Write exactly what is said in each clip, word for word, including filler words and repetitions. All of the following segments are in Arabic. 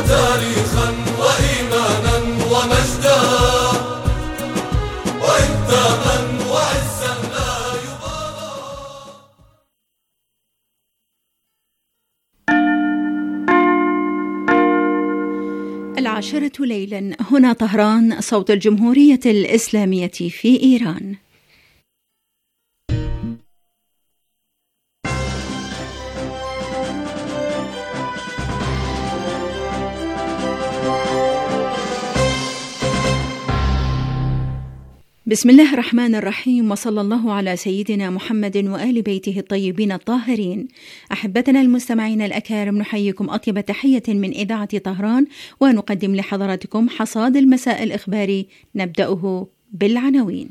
تاريخا وإيمانا ومجدا وإنتاما وعزا لا يبالى. العاشرة ليلا، هنا طهران، صوت الجمهورية الإسلامية في إيران. بسم الله الرحمن الرحيم، وصلى الله على سيدنا محمد وآل بيته الطيبين الطاهرين. أحبتنا المستمعين الأكارم، نحييكم أطيب تحية من إذاعة طهران، ونقدم لحضراتكم حصاد المساء الإخباري، نبدأه بالعناوين.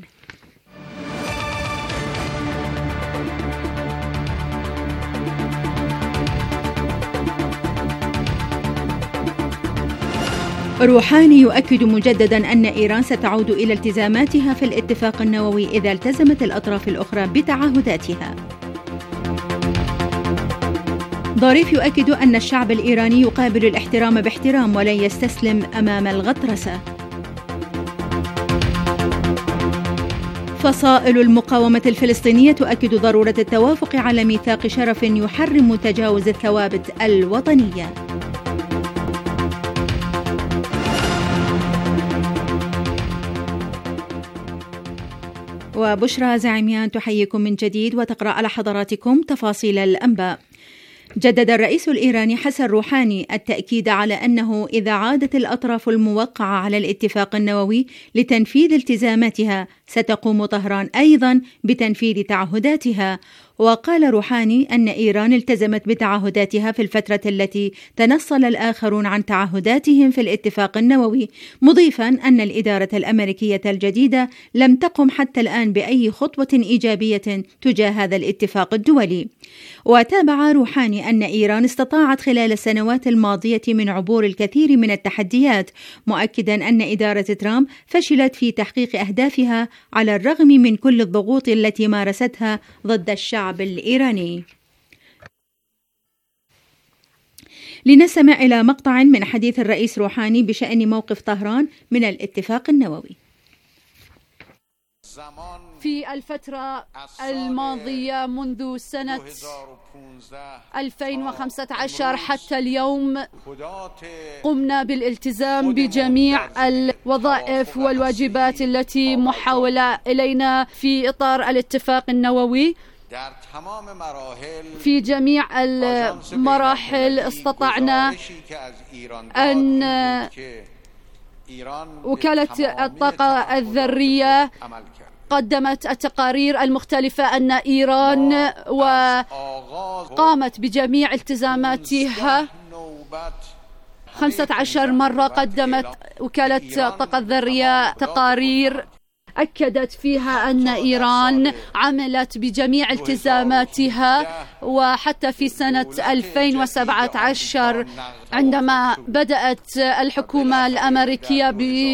روحاني يؤكد مجددا أن إيران ستعود إلى التزاماتها في الاتفاق النووي إذا التزمت الأطراف الأخرى بتعهداتها. ظريف يؤكد أن الشعب الإيراني يقابل الاحترام باحترام ولن يستسلم أمام الغطرسة. فصائل المقاومة الفلسطينية تؤكد ضرورة التوافق على ميثاق شرف يحرم تجاوز الثوابت الوطنية. وبشرى زعيميان تحييكم من جديد وتقرأ على حضراتكم تفاصيل الأنباء. جدد الرئيس الإيراني حسن روحاني التأكيد على أنه إذا عادت الأطراف الموقعة على الاتفاق النووي لتنفيذ التزاماتها ستقوم طهران أيضا بتنفيذ تعهداتها. وقال روحاني أن إيران التزمت بتعهداتها في الفترة التي تنصل الآخرون عن تعهداتهم في الاتفاق النووي، مضيفا أن الإدارة الأمريكية الجديدة لم تقم حتى الآن بأي خطوة إيجابية تجاه هذا الاتفاق الدولي. وتابع روحاني أن إيران استطاعت خلال السنوات الماضية من عبور الكثير من التحديات، مؤكدا أن إدارة ترامب فشلت في تحقيق أهدافها على الرغم من كل الضغوط التي مارستها ضد الشعب الإيراني. لنستمع إلى مقطع من حديث الرئيس روحاني بشأن موقف طهران من الاتفاق النووي. في الفترة الماضية منذ سنة ألفين وخمسة عشر حتى اليوم قمنا بالالتزام بجميع الوظائف والواجبات التي محولة إلينا في إطار الاتفاق النووي. في جميع المراحل استطعنا أن وكالة الطاقة الذرية قدمت التقارير المختلفة أن إيران وقامت بجميع التزاماتها. خمسة عشر مرة قدمت وكالة الطاقة الذرية تقارير أكدت فيها أن إيران عملت بجميع التزاماتها. وحتى في سنة ألفين وسبعة عشر عندما بدأت الحكومة الأمريكية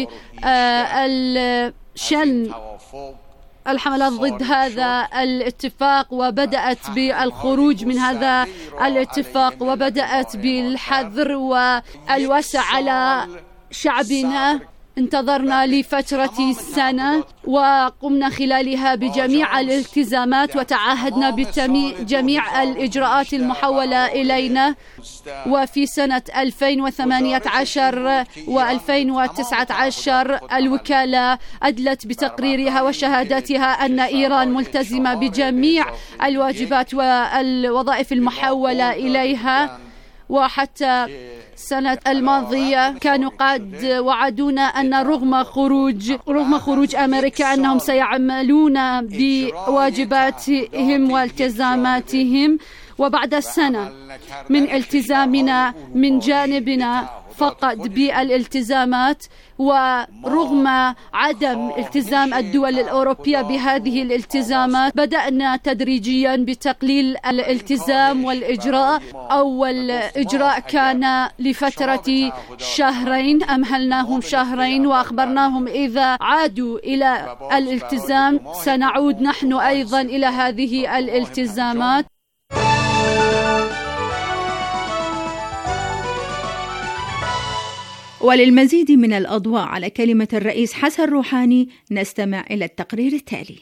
بالشن الحملات ضد هذا الاتفاق وبدأت بالخروج من هذا الاتفاق وبدأت بالحظر والوسع على شعبنا، انتظرنا لفترة سنة وقمنا خلالها بجميع الالتزامات وتعهدنا بجميع الإجراءات المحولة إلينا. وفي سنة ألفين وثمانية عشر وألفين وتسعة عشر الوكالة أدلت بتقريرها وشهاداتها أن إيران ملتزمة بجميع الواجبات والوظائف المحولة إليها. وحتى السنة الماضية كانوا قد وعدونا أن رغم خروج رغم خروج أمريكا أنهم سيعملون بواجباتهم والتزاماتهم. وبعد سنة من التزامنا من جانبنا فقط بالالتزامات، ورغم عدم التزام الدول الأوروبية بهذه الالتزامات بدأنا تدريجيا بتقليل الالتزام والإجراء. أول إجراء كان لفترة شهرين، أمهلناهم شهرين وأخبرناهم إذا عادوا إلى الالتزام سنعود نحن أيضا إلى هذه الالتزامات. وللمزيد من الأضواء على كلمة الرئيس حسن روحاني نستمع إلى التقرير التالي.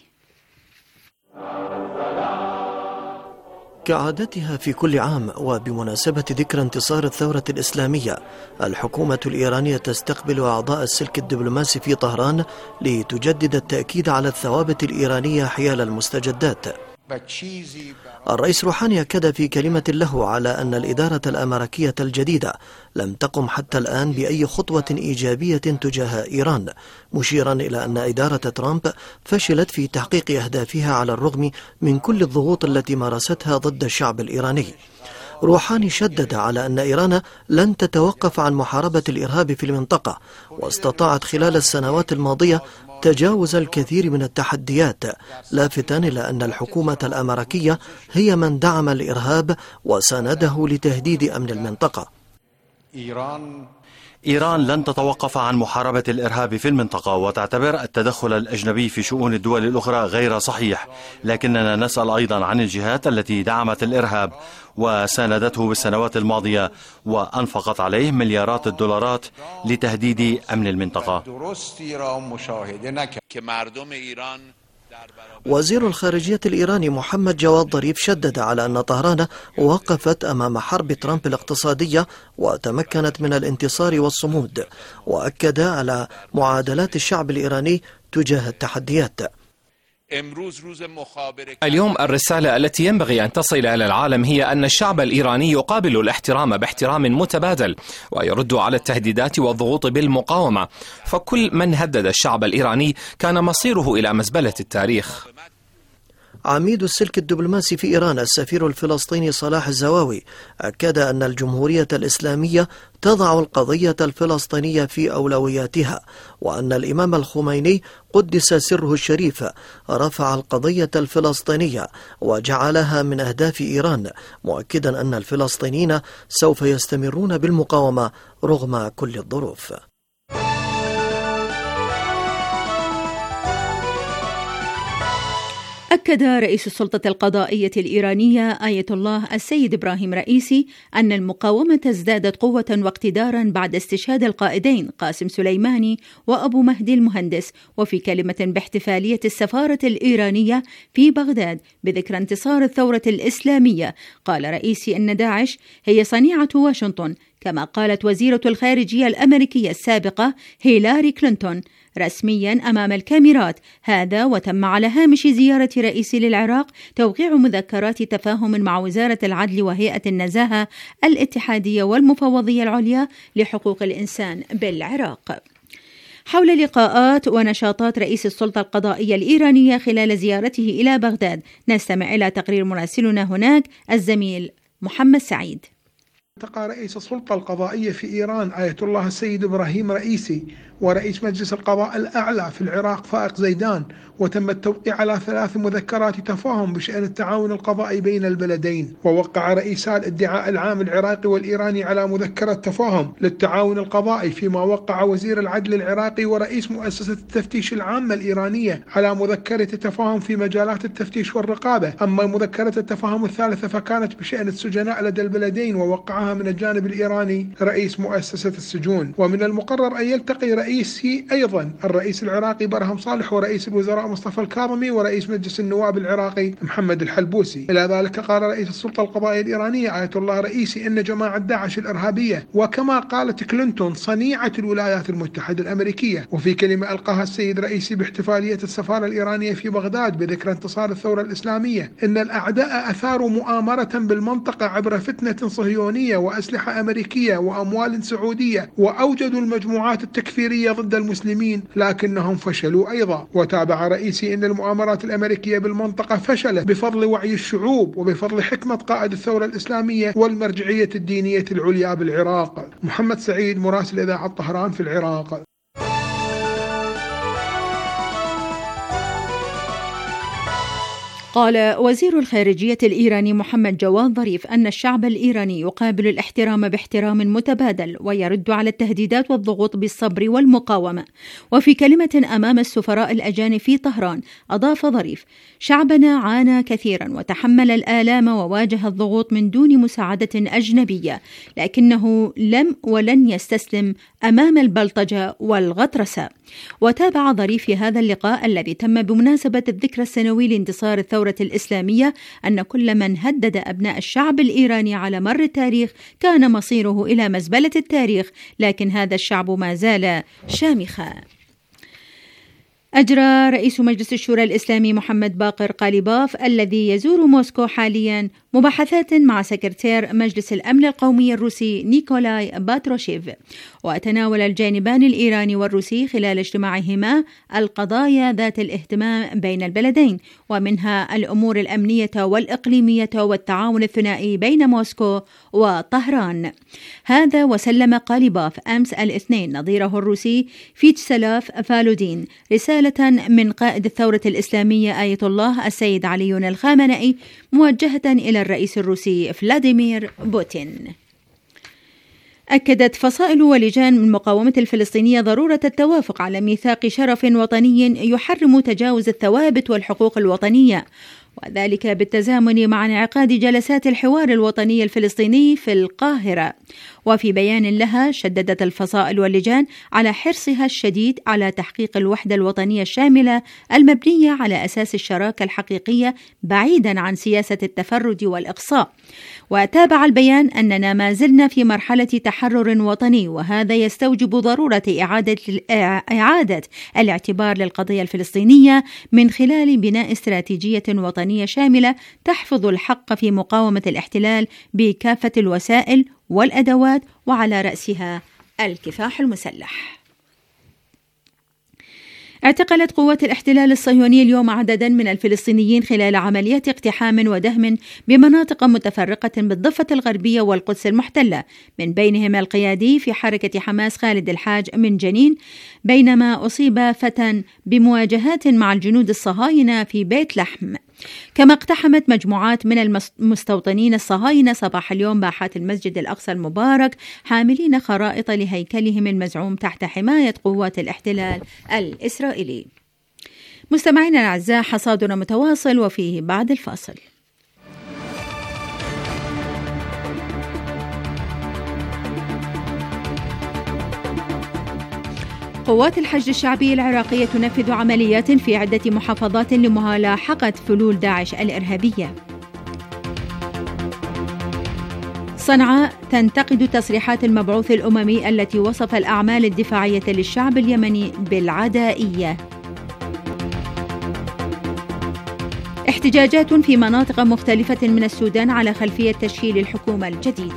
كعادتها في كل عام وبمناسبة ذكرى انتصار الثورة الإسلامية، الحكومة الإيرانية تستقبل أعضاء السلك الدبلوماسي في طهران لتجدد التأكيد على الثوابت الإيرانية حيال المستجدات. الرئيس روحاني أكد في كلمة له على أن الإدارة الأمريكية الجديدة لم تقم حتى الآن بأي خطوة إيجابية تجاه إيران، مشيرا إلى أن إدارة ترامب فشلت في تحقيق أهدافها على الرغم من كل الضغوط التي مارستها ضد الشعب الإيراني. روحاني شدد على أن إيران لن تتوقف عن محاربة الإرهاب في المنطقة، واستطاعت خلال السنوات الماضية تجاوز الكثير من التحديات، لافتا إلى أن الحكومة الأمريكية هي من دعم الإرهاب وسانده لتهديد أمن المنطقة. إيران إيران لن تتوقف عن محاربة الإرهاب في المنطقة، وتعتبر التدخل الأجنبي في شؤون الدول الأخرى غير صحيح، لكننا نسأل أيضا عن الجهات التي دعمت الإرهاب وساندته بالسنوات الماضية وأنفقت عليه مليارات الدولارات لتهديد أمن المنطقة. وزير الخارجية الإيراني محمد جواد ظريف شدد على أن طهران وقفت أمام حرب ترامب الاقتصادية وتمكنت من الانتصار والصمود، وأكد على معادلات الشعب الإيراني تجاه التحديات. اليوم الرسالة التي ينبغي أن تصل إلى العالم هي أن الشعب الإيراني يقابل الاحترام باحترام متبادل، ويرد على التهديدات والضغوط بالمقاومة، فكل من هدد الشعب الإيراني كان مصيره إلى مزبلة التاريخ. عميد السلك الدبلوماسي في إيران السفير الفلسطيني صلاح الزواوي أكد أن الجمهورية الإسلامية تضع القضية الفلسطينية في أولوياتها، وأن الإمام الخميني قدس سره الشريف رفع القضية الفلسطينية وجعلها من أهداف إيران، مؤكدا أن الفلسطينيين سوف يستمرون بالمقاومة رغم كل الظروف. أكد رئيس السلطة القضائية الإيرانية آية الله السيد إبراهيم رئيسي أن المقاومة ازدادت قوة واقتدارا بعد استشهاد القائدين قاسم سليماني وأبو مهدي المهندس. وفي كلمة باحتفالية السفارة الإيرانية في بغداد بذكرى انتصار الثورة الإسلامية، قال رئيسي أن داعش هي صنيعة واشنطن، كما قالت وزيرة الخارجية الأمريكية السابقة هيلاري كلينتون رسميا أمام الكاميرات هذا، وتم على هامش زيارة رئيسي للعراق توقيع مذكرات تفاهم مع وزارة العدل وهيئة النزاهة الاتحادية والمفوضية العليا لحقوق الإنسان بالعراق. حول لقاءات ونشاطات رئيس السلطة القضائية الإيرانية خلال زيارته إلى بغداد نستمع إلى تقرير مراسلنا هناك الزميل محمد سعيد. التقى رئيس السلطة القضائية في إيران آية الله السيد إبراهيم رئيسي ورئيس مجلس القضاء الأعلى في العراق فائق زيدان، وتم التوقيع على ثلاث مذكرات تفاهم بشأن التعاون القضائي بين البلدين. ووقع رئيسا الادعاء العام العراقي والإيراني على مذكرة تفاهم للتعاون القضائي، فيما وقع وزير العدل العراقي ورئيس مؤسسة التفتيش العامة الإيرانية على مذكرة تفاهم في مجالات التفتيش والرقابة. أما مذكرة التفاهم الثالثة فكانت بشأن السجناء لدى البلدين، ووقعها من الجانب الإيراني رئيس مؤسسة السجون. ومن المقرر أن يلتقي رئيسي أيضا الرئيس العراقي برهم صالح ورئيس الوزراء مصطفى الكاظمي ورئيس مجلس النواب العراقي محمد الحلبوسي. إلى ذلك قال رئيس السلطة القضائية الإيرانية آية الله رئيسي أن جماعة داعش الإرهابية، وكما قالت كلينتون، صنيعة الولايات المتحدة الأمريكية. وفي كلمة ألقاها السيد رئيسي باحتفالية السفارة الإيرانية في بغداد بذكرى انتصار الثورة الإسلامية، إن الأعداء أثاروا مؤامرة بالمنطقة عبر فتنة صهيونية وأسلحة أمريكية وأموال سعودية، وأوجدوا المجموعات التكفيرية ضد المسلمين لكنهم فشلوا أيضا. وتابع رئيسي أن المؤامرات الأمريكية بالمنطقة فشلت بفضل وعي الشعوب وبفضل حكمة قائد الثورة الإسلامية والمرجعية الدينية العليا بالعراق. محمد سعيد، مراسل إذاعة طهران في العراق. قال وزير الخارجية الإيراني محمد جواد ظريف أن الشعب الإيراني يقابل الاحترام باحترام متبادل ويرد على التهديدات والضغوط بالصبر والمقاومة. وفي كلمة أمام السفراء الأجانب في طهران أضاف ظريف: شعبنا عانى كثيرا وتحمل الآلام وواجه الضغوط من دون مساعدة أجنبية، لكنه لم ولن يستسلم أمام البلطجة والغطرسة. وتابع ظريف في هذا اللقاء الذي تم بمناسبة الذكرى السنوي لانتصار الثورة الإسلامية أن كل من هدد أبناء الشعب الإيراني على مر التاريخ كان مصيره إلى مزبلة التاريخ، لكن هذا الشعب ما زال شامخا. أجرى رئيس مجلس الشورى الإسلامي محمد باقر قاليباف الذي يزور موسكو حاليا مباحثات مع سكرتير مجلس الأمن القومي الروسي نيكولاي باتروشيف، وتناول الجانبان الإيراني والروسي خلال اجتماعهما القضايا ذات الاهتمام بين البلدين، ومنها الأمور الأمنية والإقليمية والتعاون الثنائي بين موسكو وطهران. هذا وسلم قاليباف أمس الاثنين نظيره الروسي فيتشسلاف فالودين رسالة من قائد الثورة الإسلامية آية الله السيد علي الخامنئي موجهة إلى الرئيس الروسي فلاديمير بوتين. أكدت فصائل ولجان من المقاومة الفلسطينية ضرورة التوافق على ميثاق شرف وطني يحرم تجاوز الثوابت والحقوق الوطنية، وذلك بالتزامن مع انعقاد جلسات الحوار الوطني الفلسطيني في القاهرة. وفي بيان لها شددت الفصائل واللجان على حرصها الشديد على تحقيق الوحدة الوطنية الشاملة المبنية على أساس الشراكة الحقيقية بعيدا عن سياسة التفرد والإقصاء. وتابع البيان أننا ما زلنا في مرحلة تحرر وطني، وهذا يستوجب ضرورة إعادة, إعادة الاعتبار للقضية الفلسطينية من خلال بناء استراتيجية وطنية شاملة تحفظ الحق في مقاومة الاحتلال بكافة الوسائل والأدوات، وعلى رأسها الكفاح المسلح. اعتقلت قوات الاحتلال الصهيوني اليوم عددا من الفلسطينيين خلال عمليات اقتحام ودهم بمناطق متفرقة بالضفة الغربية والقدس المحتلة، من بينهم القيادي في حركة حماس خالد الحاج من جنين، بينما أصيب فتى بمواجهات مع الجنود الصهاينة في بيت لحم. كما اقتحمت مجموعات من المستوطنين الصهاينة صباح اليوم باحات المسجد الأقصى المبارك حاملين خرائط لهيكلهم المزعوم تحت حماية قوات الاحتلال الإسرائيلي. مستمعينا الأعزاء، حصادنا متواصل وفيه بعد الفاصل. قوات الحشد الشعبي العراقية تنفذ عمليات في عدة محافظات لملاحقة فلول داعش الإرهابية. صنعاء تنتقد تصريحات المبعوث الأممي التي وصف الأعمال الدفاعية للشعب اليمني بالعدائية. احتجاجات في مناطق مختلفة من السودان على خلفية تشكيل الحكومة الجديدة.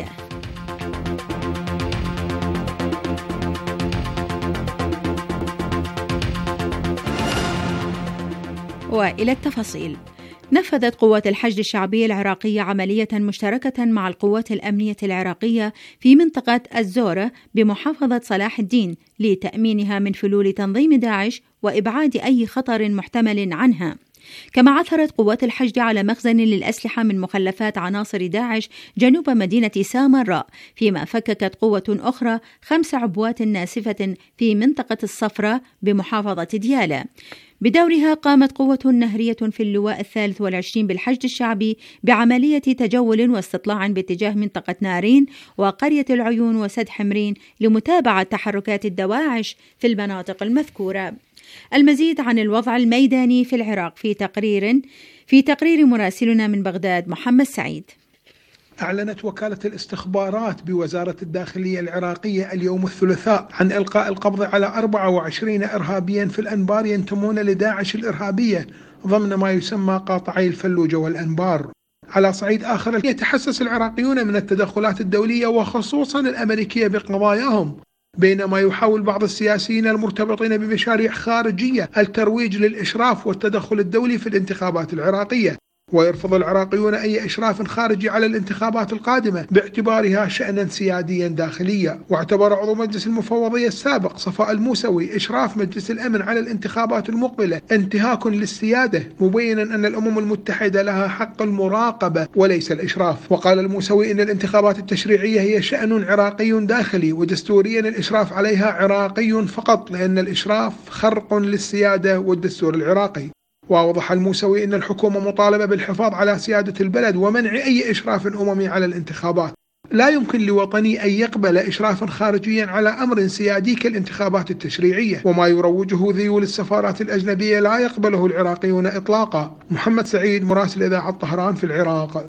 وإلى التفاصيل. نفذت قوات الحشد الشعبي العراقية عملية مشتركة مع القوات الأمنية العراقية في منطقة الزورة بمحافظة صلاح الدين لتأمينها من فلول تنظيم داعش وإبعاد أي خطر محتمل عنها. كما عثرت قوات الحشد على مخزن للأسلحة من مخلفات عناصر داعش جنوب مدينة سامراء، فيما فككت قوة أخرى خمس عبوات ناسفة في منطقة الصفرة بمحافظة ديالى. بدورها قامت قوة نهرية في اللواء الثالث والعشرين بالحشد الشعبي بعملية تجول واستطلاع باتجاه منطقة نارين وقرية العيون وسد حمرين لمتابعة تحركات الدواعش في المناطق المذكورة. المزيد عن الوضع الميداني في العراق في تقرير في تقرير مراسلنا من بغداد محمد سعيد. أعلنت وكالة الاستخبارات بوزارة الداخلية العراقية اليوم الثلاثاء عن إلقاء القبض على أربعة وعشرين إرهابيا في الأنبار ينتمون لداعش الإرهابية ضمن ما يسمى قاطعي الفلوجة والأنبار. على صعيد آخر، يتحسس العراقيون من التدخلات الدولية وخصوصا الأمريكية بقضاياهم، بينما يحاول بعض السياسيين المرتبطين بمشاريع خارجية الترويج للإشراف والتدخل الدولي في الانتخابات العراقية. ويرفض العراقيون أي إشراف خارجي على الانتخابات القادمة باعتبارها شأنا سياديا داخليا. واعتبر عضو مجلس المفوضية السابق صفاء الموسوي إشراف مجلس الأمن على الانتخابات المقبلة انتهاك للسيادة، مبينا أن الأمم المتحدة لها حق المراقبة وليس الإشراف. وقال الموسوي إن الانتخابات التشريعية هي شأن عراقي داخلي، ودستوريا الإشراف عليها عراقي فقط، لأن الإشراف خرق للسيادة والدستور العراقي. وأوضح الموسوي أن الحكومة مطالبة بالحفاظ على سيادة البلد ومنع أي إشراف أممي على الانتخابات. لا يمكن لوطني أن يقبل إشرافا خارجيا على أمر سيادي كالانتخابات التشريعية، وما يروجه ذيول السفارات الأجنبية لا يقبله العراقيون إطلاقا. محمد سعيد، مراسل إذاعة طهران في العراق.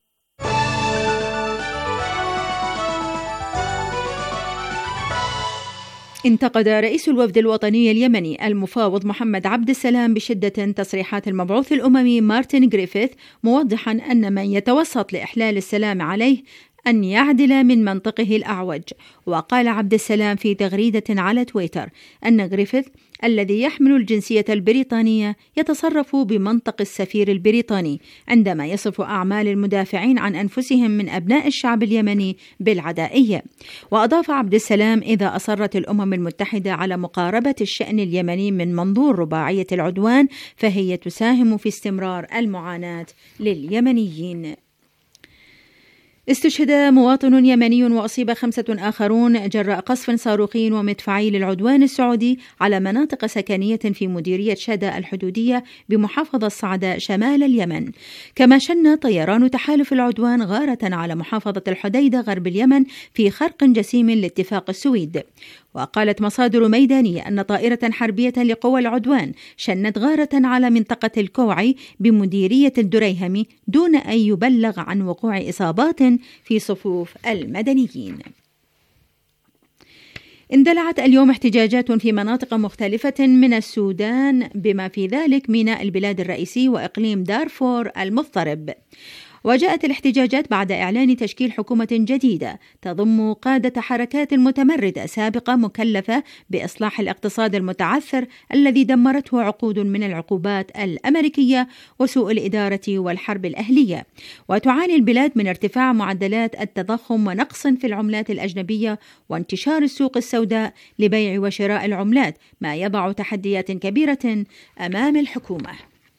انتقد رئيس الوفد الوطني اليمني المفاوض محمد عبد السلام بشدة تصريحات المبعوث الأممي مارتن غريفيث، موضحا أن من يتوسط لإحلال السلام عليه أن يعدل من منطقه الأعوج. وقال عبد السلام في تغريدة على تويتر أن غريفيث الذي يحمل الجنسية البريطانية يتصرف بمنطق السفير البريطاني عندما يصف أعمال المدافعين عن أنفسهم من أبناء الشعب اليمني بالعدائية. وأضاف عبد السلام: إذا أصرت الأمم المتحدة على مقاربة الشأن اليمني من منظور رباعية العدوان فهي تساهم في استمرار المعاناة لليمنيين. استشهد مواطن يمني وأصيب خمسة آخرون جراء قصف صاروخي ومدفعي للعدوان السعودي على مناطق سكنية في مديرية شدا الحدودية بمحافظة صعدة شمال اليمن. كما شن طيران تحالف العدوان غارة على محافظة الحديدة غرب اليمن في خرق جسيم لاتفاق السويد. وقالت مصادر ميدانية أن طائرة حربية لقوى العدوان شنت غارة على منطقة الكوعي بمديرية الدريهمي دون أن يبلغ عن وقوع إصابات في صفوف المدنيين. اندلعت اليوم احتجاجات في مناطق مختلفة من السودان بما في ذلك ميناء البلاد الرئيسي وإقليم دارفور المضطرب. وجاءت الاحتجاجات بعد إعلان تشكيل حكومة جديدة تضم قادة حركات متمردة سابقة مكلفة بإصلاح الاقتصاد المتعثر الذي دمرته عقود من العقوبات الأمريكية وسوء الإدارة والحرب الأهلية. وتعاني البلاد من ارتفاع معدلات التضخم ونقص في العملات الأجنبية وانتشار السوق السوداء لبيع وشراء العملات، ما يضع تحديات كبيرة أمام الحكومة.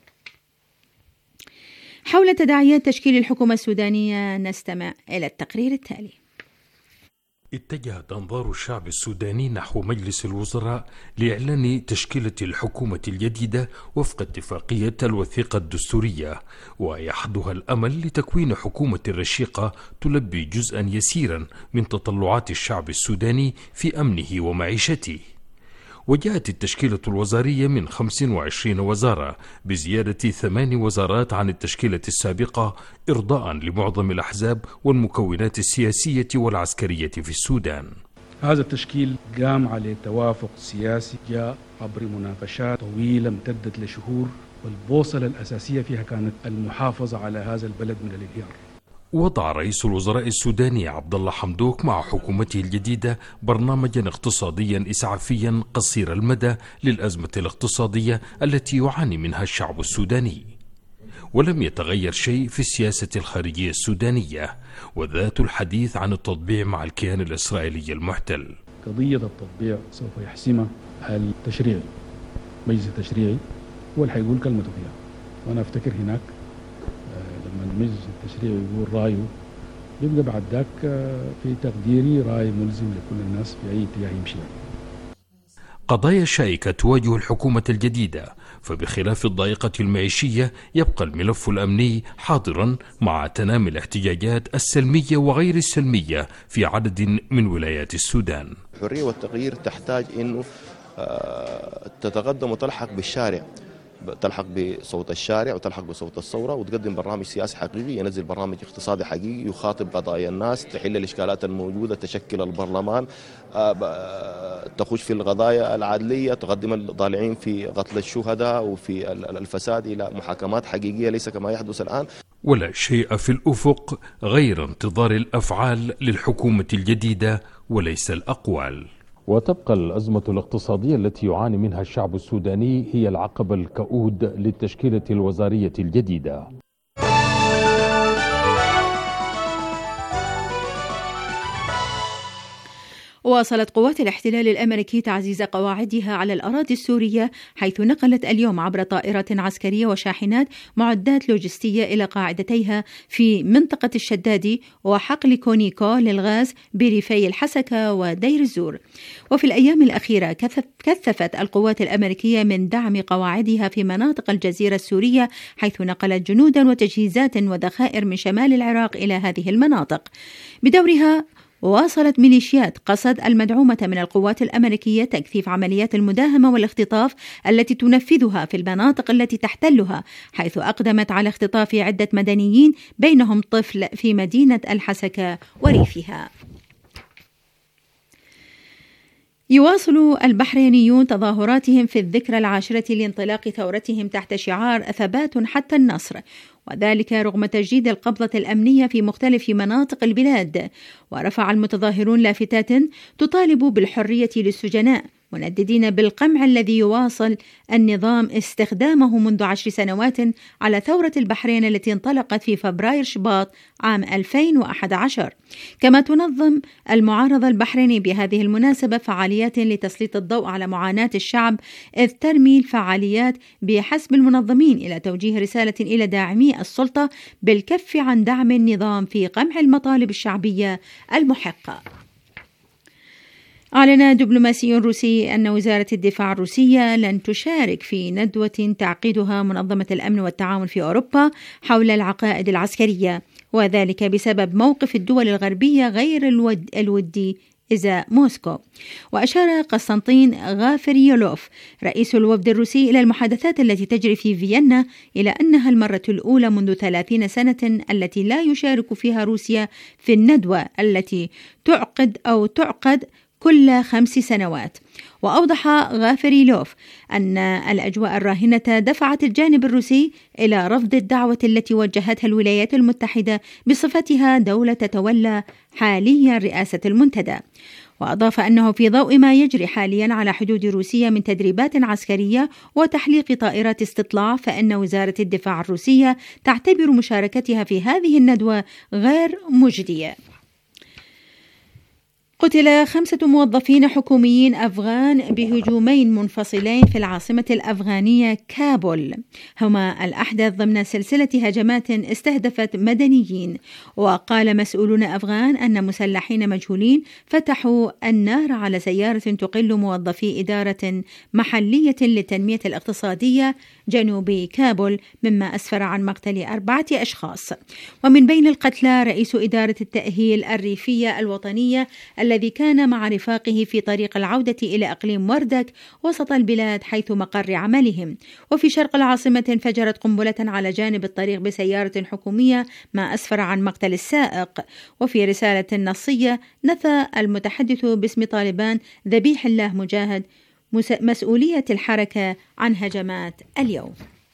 حول تداعيات تشكيل الحكومة السودانية نستمع إلى التقرير التالي. اتجهت أنظار الشعب السوداني نحو مجلس الوزراء لإعلان تشكيلة الحكومة الجديدة وفق اتفاقية الوثيقة الدستورية، ويحدها الأمل لتكوين حكومة رشيقة تلبي جزءا يسيرا من تطلعات الشعب السوداني في أمنه ومعيشته. وجاءت التشكيلة الوزارية من خمس وعشرين وزارة بزيادة ثمان وزارات عن التشكيلة السابقة إرضاء لمعظم الأحزاب والمكونات السياسية والعسكرية في السودان. هذا التشكيل قام على توافق سياسي جاء عبر مناقشات طويلة امتدت لشهور، والبوصلة الأساسية فيها كانت المحافظة على هذا البلد من الانهيار. وضع رئيس الوزراء السوداني عبد الله حمدوك مع حكومته الجديدة برنامجا اقتصاديا إسعافيا قصير المدى للأزمة الاقتصادية التي يعاني منها الشعب السوداني. ولم يتغير شيء في السياسة الخارجية السودانية، وذات الحديث عن التطبيع مع الكيان الإسرائيلي المحتل. قضية التطبيع سوف يحسمها التشريعي، مجلس التشريعي هو اللي حيقول كلمته فيها. وأنا أفتكر هناك لما المجلس التشريعي يقول رأيه يبقى بعد ذاك في تقديري رأي ملزم لكل الناس في أي اتجاه يمشي. قضايا شائكة تواجه الحكومة الجديدة، فبخلاف الضائقة المعيشية يبقى الملف الأمني حاضرا مع تنامي الاحتجاجات السلمية وغير السلمية في عدد من ولايات السودان. الحرية والتغيير تحتاج أنه تتقدم وتلحق بالشارع، تلحق بصوت الشارع وتلحق بصوت الثورة، وتقدم برنامج سياسي حقيقي، ينزل برنامج اقتصادي حقيقي يخاطب قضايا الناس، تحل الإشكالات الموجودة، تشكل البرلمان، تخش في القضايا العدلية، تقدم الضالعين في قتل الشهداء وفي الفساد إلى محاكمات حقيقية ليس كما يحدث الآن. ولا شيء في الأفق غير انتظار الأفعال للحكومة الجديدة وليس الأقوال. وتبقى الأزمة الاقتصادية التي يعاني منها الشعب السوداني هي العقبة الكؤود للتشكيلة الوزارية الجديدة. واصلت قوات الاحتلال الأمريكي تعزيز قواعدها على الأراضي السورية، حيث نقلت اليوم عبر طائرات عسكرية وشاحنات معدات لوجستية إلى قاعدتيها في منطقة الشدادي وحقل كونيكو للغاز بريفي الحسكة ودير الزور. وفي الأيام الأخيرة كثفت القوات الأمريكية من دعم قواعدها في مناطق الجزيرة السورية، حيث نقلت جنودا وتجهيزات وذخائر من شمال العراق إلى هذه المناطق. بدورها واصلت ميليشيات قسد المدعومة من القوات الأمريكية تكثيف عمليات المداهمة والاختطاف التي تنفذها في المناطق التي تحتلها، حيث أقدمت على اختطاف عدة مدنيين بينهم طفل في مدينة الحسكة وريفها. يواصل البحرينيون تظاهراتهم في الذكرى العاشرة لانطلاق ثورتهم تحت شعار ثبات حتى النصر، وذلك رغم تجديد القبضة الأمنية في مختلف مناطق البلاد. ورفع المتظاهرون لافتات تطالب بالحرية للسجناء، منددين بالقمع الذي يواصل النظام استخدامه منذ عشر سنوات على ثورة البحرين التي انطلقت في فبراير شباط عام ألفين وأحد عشر. كما تنظم المعارضة البحريني بهذه المناسبة فعاليات لتسليط الضوء على معاناة الشعب، إذ ترمي الفعاليات بحسب المنظمين إلى توجيه رسالة إلى داعمي السلطة بالكف عن دعم النظام في قمع المطالب الشعبية المحقة. أعلن دبلوماسي روسي أن وزارة الدفاع الروسية لن تشارك في ندوة تعقدها منظمة الأمن والتعاون في أوروبا حول العقائد العسكرية، وذلك بسبب موقف الدول الغربية غير الود الودي إزاء موسكو. وأشار قسطنطين غافريولوف رئيس الوفد الروسي إلى المحادثات التي تجري في فيينا إلى أنها المرة الأولى منذ ثلاثين سنة التي لا يشارك فيها روسيا في الندوة التي تعقد أو تعقد كل خمس سنوات. وأوضح غافريلوف أن الأجواء الراهنة دفعت الجانب الروسي إلى رفض الدعوة التي وجهتها الولايات المتحدة بصفتها دولة تتولى حاليا رئاسة المنتدى. وأضاف أنه في ضوء ما يجري حاليا على حدود روسيا من تدريبات عسكرية وتحليق طائرات استطلاع، فإن وزارة الدفاع الروسية تعتبر مشاركتها في هذه الندوة غير مجدية. قتل خمسة موظفين حكوميين أفغان بهجومين منفصلين في العاصمة الأفغانية كابول، هما الأحدث ضمن سلسلة هجمات استهدفت مدنيين. وقال مسؤولون أفغان أن مسلحين مجهولين فتحوا النار على سيارة تقل موظفي إدارة محلية للتنمية الاقتصادية جنوب كابول، مما أسفر عن مقتل أربعة أشخاص. ومن بين القتلى رئيس إدارة التأهيل الريفية الوطنية الذي كان مع رفاقه في طريق العودة إلى أقليم وردك وسط البلاد حيث مقر عملهم. وفي شرق العاصمة انفجرت قنبلة على جانب الطريق بسيارة حكومية، ما أسفر عن مقتل السائق. وفي رسالة نصية نفى المتحدث باسم طالبان ذبيح الله مجاهد مسؤولية الحركة عن هجمات اليوم.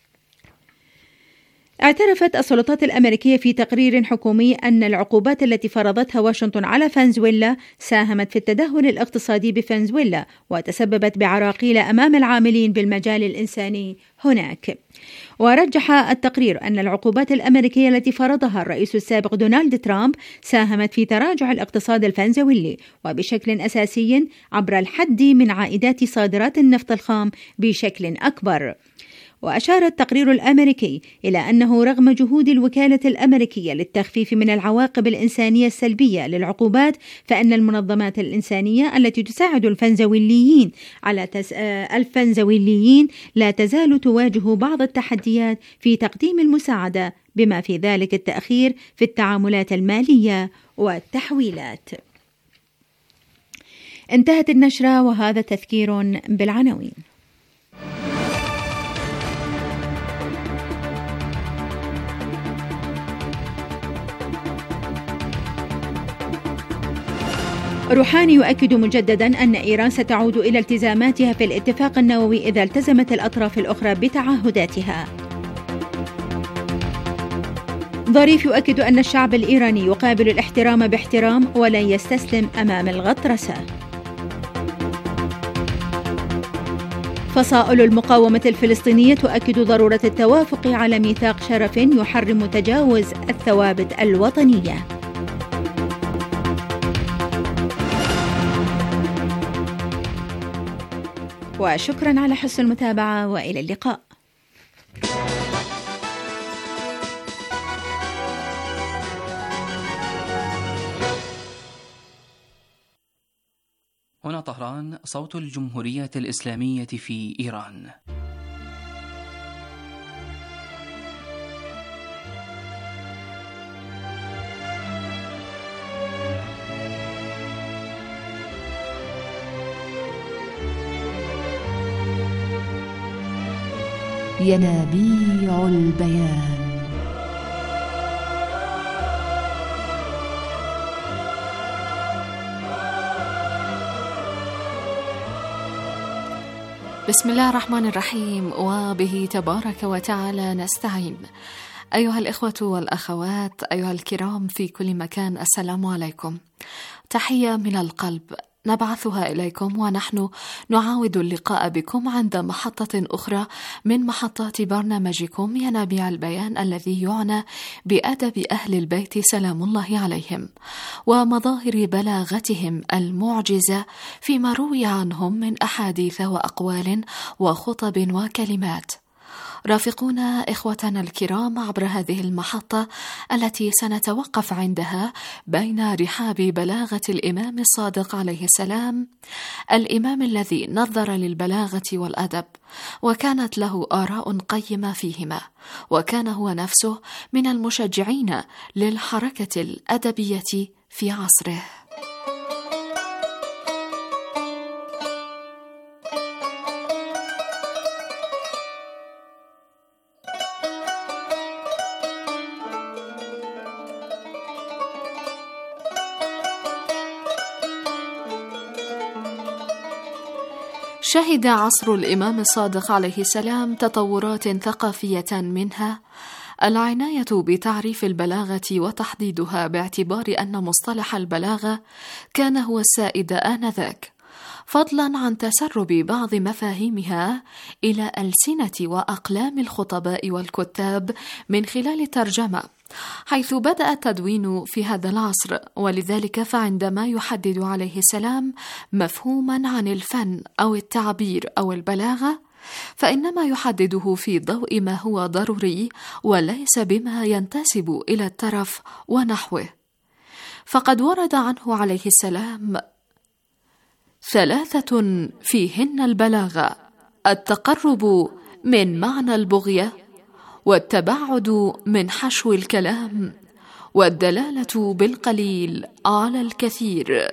اعترفت السلطات الأمريكية في تقرير حكومي أن العقوبات التي فرضتها واشنطن على فنزويلا ساهمت في التدهور الاقتصادي بفنزويلا وتسببت بعراقيل أمام العاملين بالمجال الإنساني هناك. ورجح التقرير أن العقوبات الأمريكية التي فرضها الرئيس السابق دونالد ترامب ساهمت في تراجع الاقتصاد الفنزويلي وبشكل أساسي عبر الحد من عائدات صادرات النفط الخام بشكل أكبر. وأشار التقرير الأمريكي إلى أنه رغم جهود الوكالة الأمريكية للتخفيف من العواقب الإنسانية السلبية للعقوبات، فإن المنظمات الإنسانية التي تساعد الفنزويليين على تس... الفنزويليين لا تزال تواجه بعض التحديات في تقديم المساعدة، بما في ذلك التأخير في التعاملات المالية والتحويلات. انتهت النشرة وهذا تذكير بالعناوين. روحاني يؤكد مجددا أن إيران ستعود إلى التزاماتها في الاتفاق النووي إذا التزمت الأطراف الأخرى بتعهداتها. ظريف يؤكد أن الشعب الإيراني يقابل الاحترام باحترام ولن يستسلم أمام الغطرسة. فصائل المقاومة الفلسطينية تؤكد ضرورة التوافق على ميثاق شرف يحرم تجاوز الثوابت الوطنية. وشكرا على حسن المتابعة وإلى اللقاء. هنا طهران، صوت الجمهورية الإسلامية في إيران. ينابيع البيان. بسم الله الرحمن الرحيم، وبه تبارك وتعالى نستعين. أيها الإخوة والأخوات، أيها الكرام في كل مكان، السلام عليكم. تحية من القلب نبعثها إليكم ونحن نعاود اللقاء بكم عند محطة أخرى من محطات برنامجكم ينابيع البيان، الذي يعنى بأدب أهل البيت سلام الله عليهم ومظاهر بلاغتهم المعجزة فيما روي عنهم من أحاديث وأقوال وخطب وكلمات. رافقونا إخوتنا الكرام عبر هذه المحطة التي سنتوقف عندها بين رحاب بلاغة الإمام الصادق عليه السلام، الإمام الذي نظر للبلاغة والأدب وكانت له آراء قيمة فيهما، وكان هو نفسه من المشجعين للحركة الأدبية في عصره. شهد عصر الإمام الصادق عليه السلام تطورات ثقافية، منها العناية بتعريف البلاغة وتحديدها، باعتبار أن مصطلح البلاغة كان هو السائد آنذاك، فضلا عن تسرب بعض مفاهيمها إلى ألسنة وأقلام الخطباء والكتاب من خلال الترجمة، حيث بدأ التدوين في هذا العصر. ولذلك فعندما يحدد عليه السلام مفهوما عن الفن أو التعبير أو البلاغة، فإنما يحدده في ضوء ما هو ضروري وليس بما ينتسب إلى الترف ونحوه. فقد ورد عنه عليه السلام ثلاثة فيهن البلاغة: التقرب من معنى البغية، والتباعد من حشو الكلام، والدلالة بالقليل على الكثير.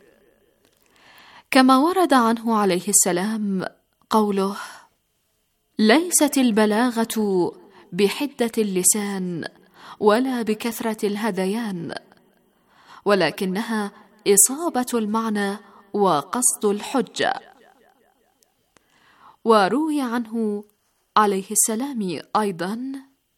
كما ورد عنه عليه السلام قوله: ليست البلاغة بحدة اللسان ولا بكثرة الهذيان، ولكنها إصابة المعنى وقصد الحجة. وروي عنه عليه السلام أيضا: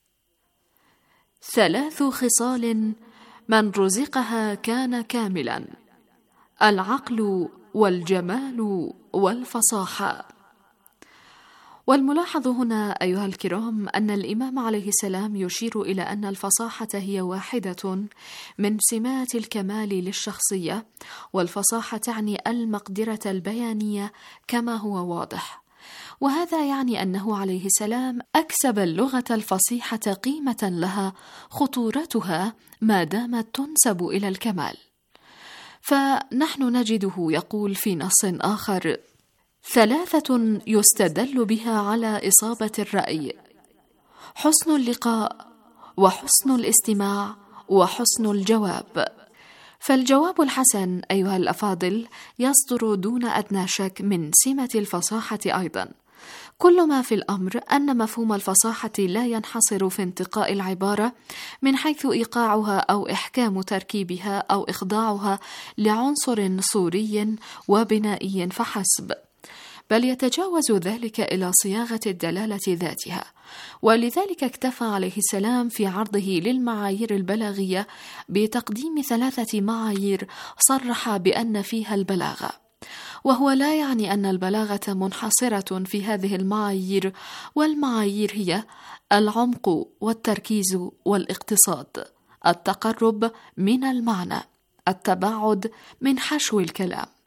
ثلاث خصال من رزقها كان كاملا: العقل والجمال والفصاحة. والملاحظ هنا أيها الكرام أن الإمام عليه السلام يشير إلى أن الفصاحة هي واحدة من سمات الكمال للشخصية، والفصاحة تعني المقدرة البيانية كما هو واضح، وهذا يعني أنه عليه السلام أكسب اللغة الفصيحة قيمة لها خطورتها ما دامت تنسب إلى الكمال. فنحن نجده يقول في نص آخر: ثلاثة يستدل بها على إصابة الرأي: حسن اللقاء، وحسن الاستماع، وحسن الجواب. فالجواب الحسن أيها الأفاضل يصدر دون أدنى شك من سمة الفصاحة أيضا. كل ما في الأمر أن مفهوم الفصاحة لا ينحصر في انتقاء العبارة من حيث إيقاعها أو إحكام تركيبها أو إخضاعها لعنصر صوري وبنائي فحسب، بل يتجاوز ذلك إلى صياغة الدلالة ذاتها. ولذلك اكتفى عليه السلام في عرضه للمعايير البلاغية بتقديم ثلاثة معايير صرح بأن فيها البلاغة، وهو لا يعني أن البلاغة منحصرة في هذه المعايير، والمعايير هي العمق والتركيز والاقتصاد، التقرب من المعنى، التباعد من حشو الكلام،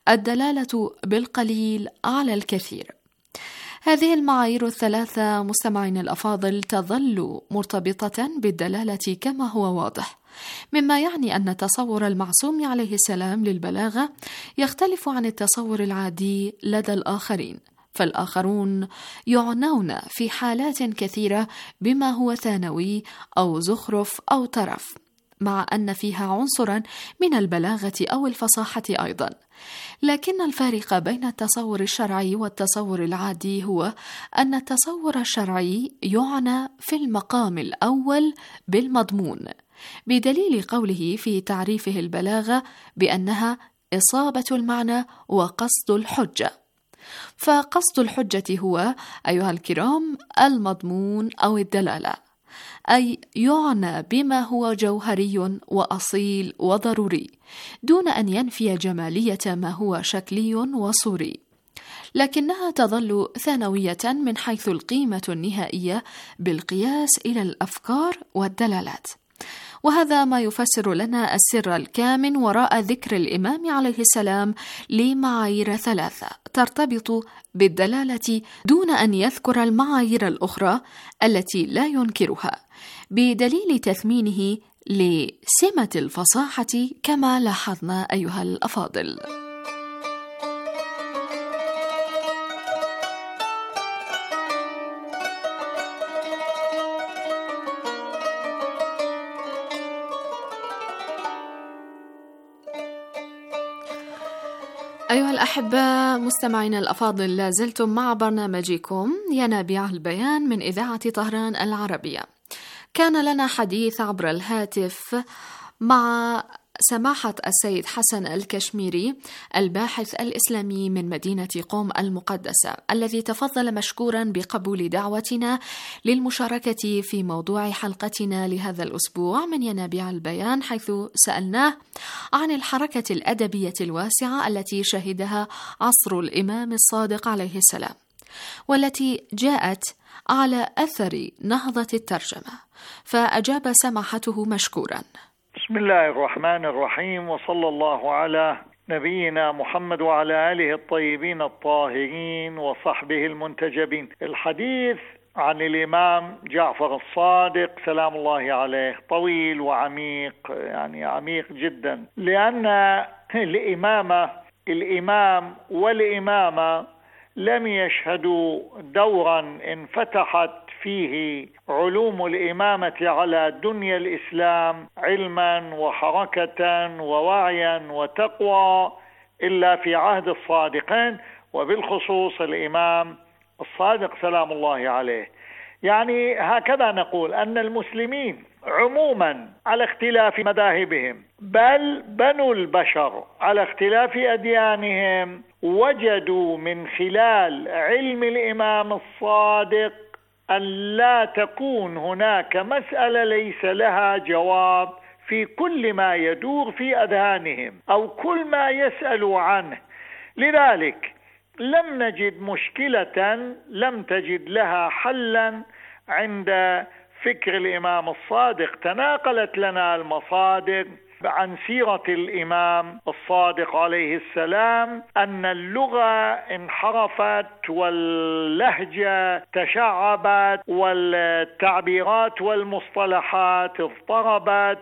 الدلالة بالقليل على الكثير. هذه المعايير الثلاثة مستمعين الأفاضل تظل مرتبطة بالدلالة كما هو واضح، مما يعني أن تصور المعصوم عليه السلام للبلاغة يختلف عن التصور العادي لدى الآخرين، فالآخرون يعنون في حالات كثيرة بما هو ثانوي أو زخرف أو ترف، مع أن فيها عنصرا من البلاغة أو الفصاحة أيضا. لكن الفارق بين التصور الشرعي والتصور العادي هو أن التصور الشرعي يعنى في المقام الأول بالمضمون، بدليل قوله في تعريفه البلاغة بأنها إصابة المعنى وقصد الحجة. فقصد الحجة هو أيها الكرام المضمون أو الدلالة، أي يعنى بما هو جوهري وأصيل وضروري دون أن ينفي جمالية ما هو شكلي وصوري، لكنها تظل ثانوية من حيث القيمة النهائية بالقياس إلى الأفكار والدلالات. وهذا ما يفسر لنا السر الكامن وراء ذكر الإمام عليه السلام لمعايير ثلاثة ترتبط بالدلالة دون أن يذكر المعايير الأخرى التي لا ينكرها، بدليل تثمينه لسمة الفصاحة كما لاحظنا أيها الأفاضل. أيها الأحبة مستمعين الأفاضل، لا زلتم مع برنامجكم ينابيع البيان من إذاعة طهران العربية. كان لنا حديث عبر الهاتف مع سماحة السيد حسن الكشميري الباحث الإسلامي من مدينة قم المقدسة، الذي تفضل مشكورا بقبول دعوتنا للمشاركة في موضوع حلقتنا لهذا الأسبوع من ينابيع البيان، حيث سألناه عن الحركة الأدبية الواسعة التي شهدها عصر الإمام الصادق عليه السلام، والتي جاءت على أثر نهضة الترجمة. فأجاب سماحته مشكورا: بسم الله الرحمن الرحيم، وصلى الله على نبينا محمد وعلى آله الطيبين الطاهرين وصحبه المنتجبين. الحديث عن الإمام جعفر الصادق سلام الله عليه طويل وعميق، يعني عميق جدا، لأن الإمامة الإمام والإمامة لم يشهدوا دورا انفتحت فيه علوم الإمامة على دنيا الإسلام علما وحركة ووعيا وتقوى إلا في عهد الصادقين، وبالخصوص الإمام الصادق سلام الله عليه. يعني هكذا نقول أن المسلمين عموما على اختلاف مذاهبهم، بل بنو البشر على اختلاف أديانهم، وجدوا من خلال علم الإمام الصادق أن لا تكون هناك مسألة ليس لها جواب في كل ما يدور في أذهانهم أو كل ما يسألوا عنه. لذلك لم نجد مشكلة لم تجد لها حلا عند فكر الإمام الصادق. تناقلت لنا المصادر عن سيرة الإمام الصادق عليه السلام أن اللغة انحرفت واللهجة تشعبت والتعبيرات والمصطلحات اضطربت،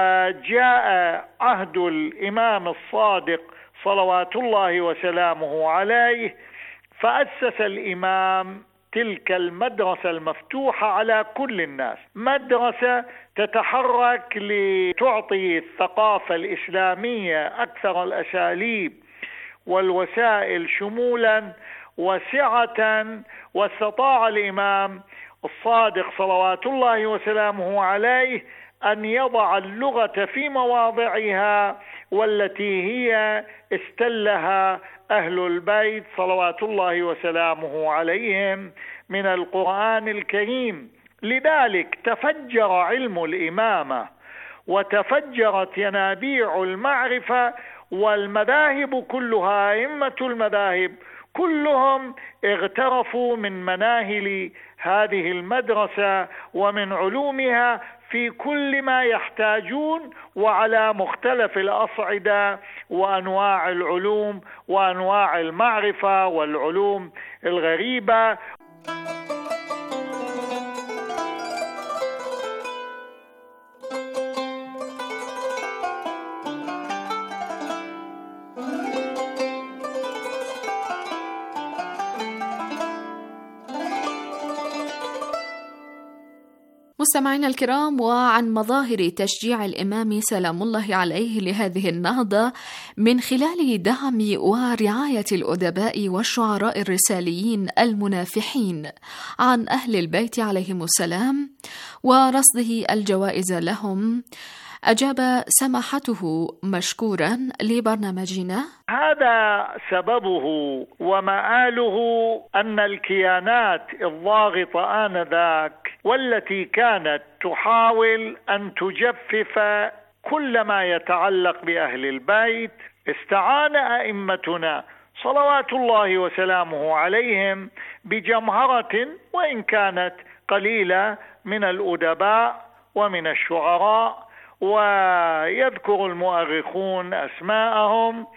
وجاء عهد الإمام الصادق صلوات الله وسلامه عليه، فأسس الإمام تلك المدرسة المفتوحة على كل الناس، مدرسة تتحرك لتعطي الثقافة الإسلامية أكثر الأساليب والوسائل شمولا وسعة. واستطاع الإمام الصادق صلوات الله وسلامه عليه أن يضع اللغة في مواضعها والتي هي استلها أهل البيت صلوات الله وسلامه عليهم من القرآن الكريم. لذلك تفجر علم الإمامة وتفجرت ينابيع المعرفة، والمذاهب كلها أئمة المذاهب كلهم اغترفوا من مناهل هذه المدرسة ومن علومها، في كل ما يحتاجون وعلى مختلف الأصعدة وأنواع العلوم وأنواع المعرفة والعلوم الغريبة. مستمعينا الكرام، وعن مظاهر تشجيع الإمام سلام الله عليه لهذه النهضة من خلال دعم ورعاية الأدباء والشعراء الرساليين المنافحين عن أهل البيت عليهم السلام ورصده الجوائز لهم، أجاب سماحته مشكورا لبرنامجنا: هذا سببه ومآله أن الكيانات الضاغطة آنذاك والتي كانت تحاول أن تجفف كل ما يتعلق بأهل البيت، استعان أئمتنا صلوات الله وسلامه عليهم بجمهرة وإن كانت قليلة من الأدباء ومن الشعراء، ويذكر المؤرخون أسماءهم،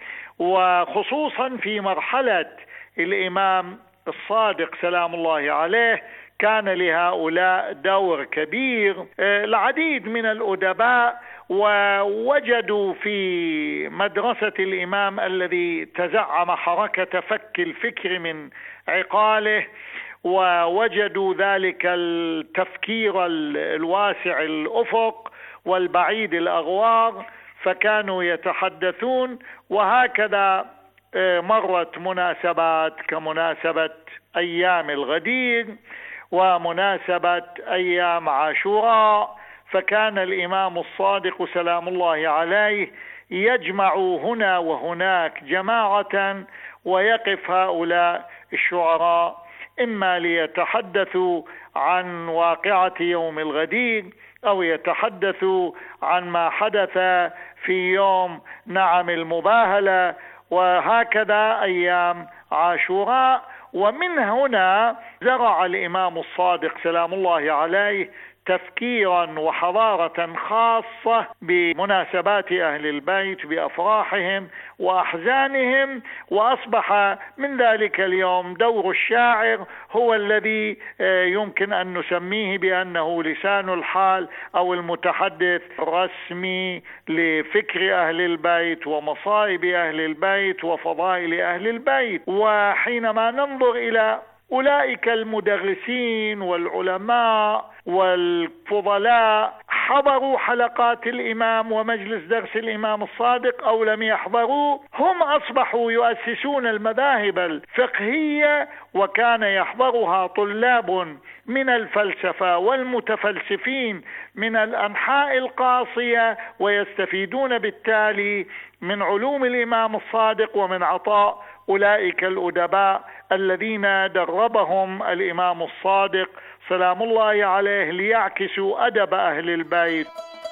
وخصوصا في مرحلة الإمام الصادق سلام الله عليه كان لهؤلاء دور كبير. العديد من الأدباء ووجدوا في مدرسة الإمام الذي تزعم حركة فك الفكر من عقاله، ووجدوا ذلك التفكير الواسع الأفق والبعيد الأغوار، فكانوا يتحدثون. وهكذا مرت مناسبات كمناسبة أيام الغدير ومناسبة أيام عاشوراء، فكان الإمام الصادق سلام الله عليه يجمع هنا وهناك جماعة، ويقف هؤلاء الشعراء إما ليتحدثوا عن واقعة يوم الغدير أو يتحدثوا عن ما حدث في يوم نعم المباهلة، وهكذا أيام عاشوراء. ومن هنا زرع الإمام الصادق سلام الله عليه تفكيرا وحضارة خاصة بمناسبات أهل البيت بأفراحهم وأحزانهم، وأصبح من ذلك اليوم دور الشاعر هو الذي يمكن أن نسميه بأنه لسان الحال أو المتحدث الرسمي لفكر أهل البيت ومصائب أهل البيت وفضائل أهل البيت. وحينما ننظر إلى أولئك المدرسين والعلماء والفضلاء، حضروا حلقات الإمام ومجلس درس الإمام الصادق أو لم يحضروا، هم أصبحوا يؤسسون المذاهب الفقهية، وكان يحضرها طلاب من الفلسفة والمتفلسفين من الأنحاء القاصية، ويستفيدون بالتالي من علوم الإمام الصادق ومن عطاء أولئك الأدباء الذين دربهم الإمام الصادق سلام الله عليه ليعكسوا أدب أهل البيت.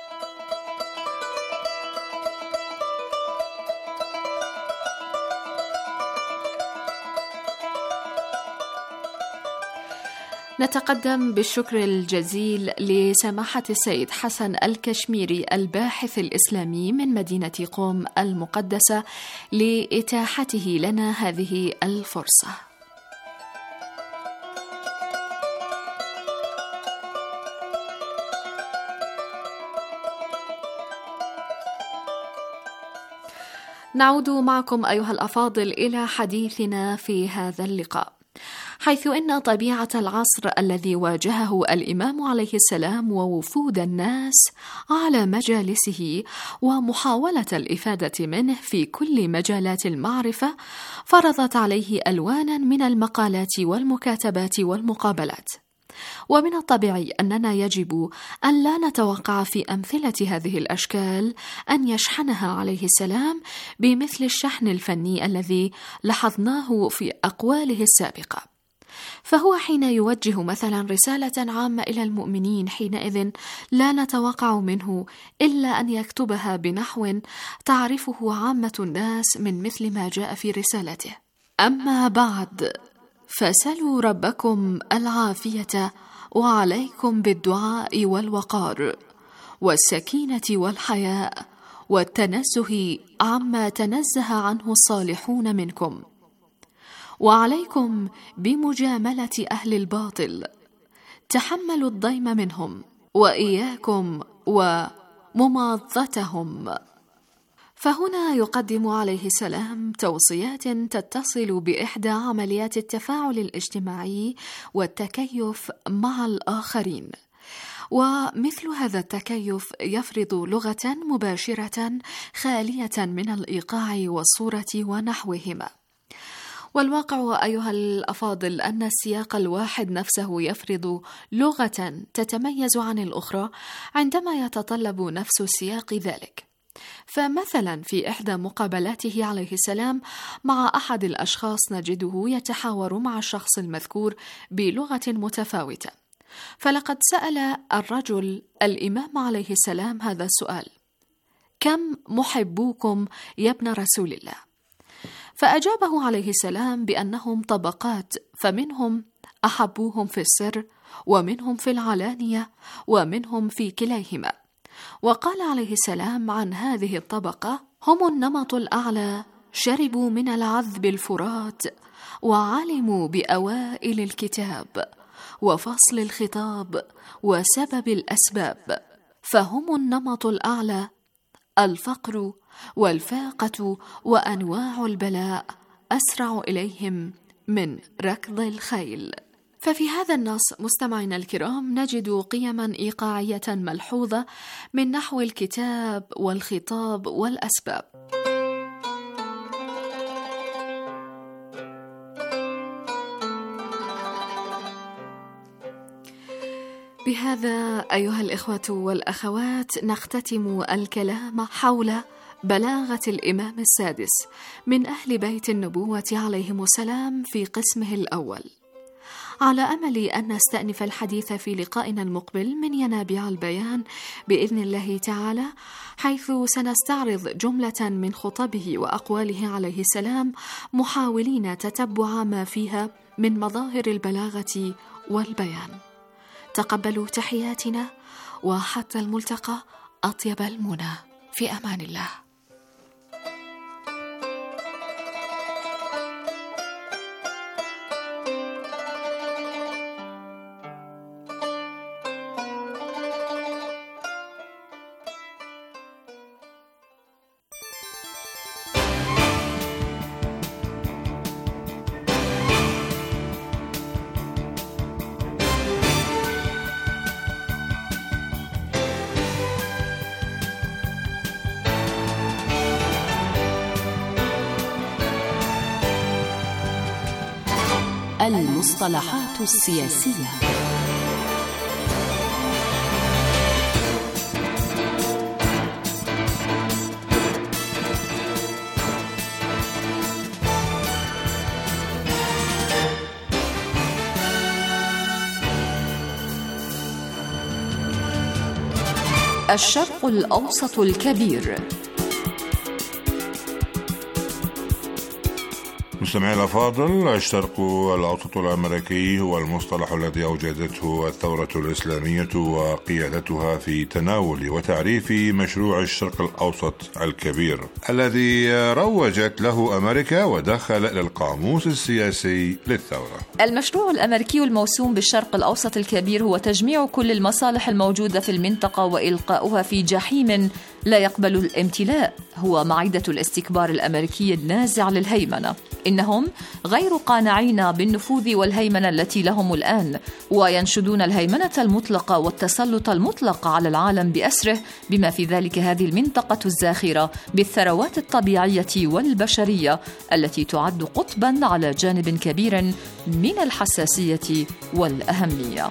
نتقدم بالشكر الجزيل لسماحة السيد حسن الكشميري الباحث الإسلامي من مدينة قم المقدسة لإتاحته لنا هذه الفرصة. نعود معكم أيها الأفاضل إلى حديثنا في هذا اللقاء، حيث إن طبيعة العصر الذي واجهه الإمام عليه السلام ووفود الناس على مجالسه ومحاولة الإفادة منه في كل مجالات المعرفة فرضت عليه ألوانا من المقالات والمكاتبات والمقابلات، ومن الطبيعي أننا يجب أن لا نتوقع في أمثلة هذه الأشكال أن يشحنها عليه السلام بمثل الشحن الفني الذي لاحظناه في أقواله السابقة. فهو حين يوجه مثلا رسالة عامة إلى المؤمنين حينئذ لا نتوقع منه إلا أن يكتبها بنحو تعرفه عامة الناس من مثل ما جاء في رسالته. أما بعد، فسلوا ربكم العافية وعليكم بالدعاء والوقار، والسكينة والحياء والتنزه عما تنزه عنه الصالحون منكم، وعليكم بمجاملة أهل الباطل، تحملوا الضيم منهم وإياكم ومماضتهم. فهنا يقدم عليه السلام توصيات تتصل بإحدى عمليات التفاعل الاجتماعي والتكيف مع الآخرين، ومثل هذا التكيف يفرض لغة مباشرة خالية من الإيقاع والصورة ونحوهما. والواقع أيها الأفاضل أن السياق الواحد نفسه يفرض لغة تتميز عن الأخرى عندما يتطلب نفس السياق ذلك. فمثلا في إحدى مقابلاته عليه السلام مع أحد الأشخاص نجده يتحاور مع الشخص المذكور بلغة متفاوتة، فلقد سأل الرجل الإمام عليه السلام هذا السؤال: كم محبوكم يا ابن رسول الله؟ فأجابه عليه السلام بأنهم طبقات، فمنهم أحبوهم في السر، ومنهم في العلانية، ومنهم في كليهما. وقال عليه السلام عن هذه الطبقة: هم النمط الأعلى، شربوا من العذب الفرات، وعلموا بأوائل الكتاب وفصل الخطاب وسبب الأسباب، فهم النمط الأعلى، الفقر والفاقة وأنواع البلاء أسرع إليهم من ركض الخيل. ففي هذا النص مستمعينا الكرام نجد قيما إيقاعية ملحوظة من نحو الكتاب والخطاب والأسباب. بهذا أيها الإخوة والأخوات نختتم الكلام حول بلاغة الإمام السادس من أهل بيت النبوة عليهم السلام في قسمه الأول، على أمل أن نستأنف الحديث في لقائنا المقبل من ينابيع البيان بإذن الله تعالى، حيث سنستعرض جملة من خطبه وأقواله عليه السلام، محاولين تتبع ما فيها من مظاهر البلاغة والبيان. تقبلوا تحياتنا، وحتى الملتقى أطيب المنى، في أمان الله. المصطلحات السياسية. الشرق الأوسط الكبير. مستمعي الأفاضل، الشرق الأوسط الأمريكي هو المصطلح الذي أوجدته الثورة الإسلامية وقيادتها في تناول وتعريف مشروع الشرق الأوسط الكبير الذي روجت له أمريكا ودخل إلى القاموس السياسي للثورة. المشروع الأمريكي الموسوم بالشرق الأوسط الكبير هو تجميع كل المصالح الموجودة في المنطقة وإلقاؤها في جحيم لا يقبل الامتلاء، هو معدة الاستكبار الأمريكي النازع للهيمنة. إنهم غير قانعين بالنفوذ والهيمنة التي لهم الآن، وينشدون الهيمنة المطلقة والتسلط المطلق على العالم بأسره، بما في ذلك هذه المنطقة الزاخرة بالثروات الطبيعية والبشرية التي تعد قطباً على جانب كبير من الحساسية والأهمية.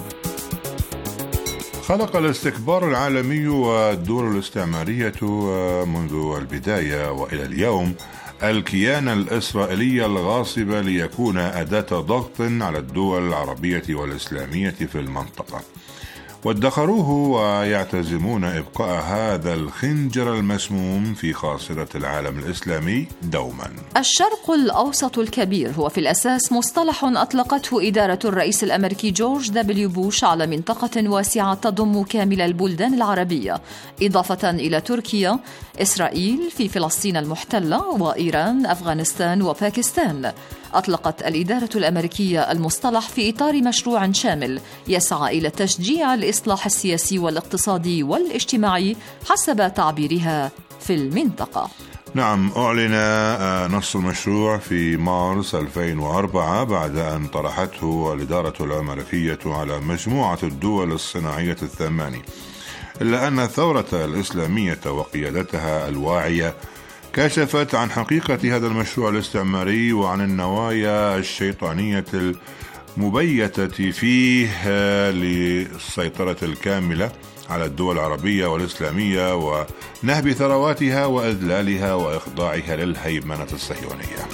خلق الاستكبار العالمي والدول الاستعمارية منذ البداية وإلى اليوم الكيان الإسرائيلي الغاصب ليكون أداة ضغط على الدول العربية والإسلامية في المنطقة، وادخروه ويعتزمون إبقاء هذا الخنجر المسموم في خاصرة العالم الإسلامي دوما. الشرق الأوسط الكبير هو في الأساس مصطلح أطلقته إدارة الرئيس الأمريكي جورج دبليو بوش على منطقة واسعة تضم كامل البلدان العربية، إضافة إلى تركيا، إسرائيل في فلسطين المحتلة، وإيران، أفغانستان وباكستان. أطلقت الإدارة الأمريكية المصطلح في إطار مشروع شامل يسعى إلى تشجيع الإصلاح السياسي والاقتصادي والاجتماعي حسب تعبيرها في المنطقة. نعم، أعلن نص المشروع في مارس ألفين وأربعة بعد أن طرحته الإدارة الأمريكية على مجموعة الدول الصناعية الثماني، إلا أن الثورة الإسلامية وقيادتها الواعية كشفت عن حقيقة هذا المشروع الاستعماري وعن النوايا الشيطانية المبيتة فيه للسيطرة الكاملة على الدول العربية والإسلامية ونهب ثرواتها وإذلالها وإخضاعها للهيمنة الصهيونية.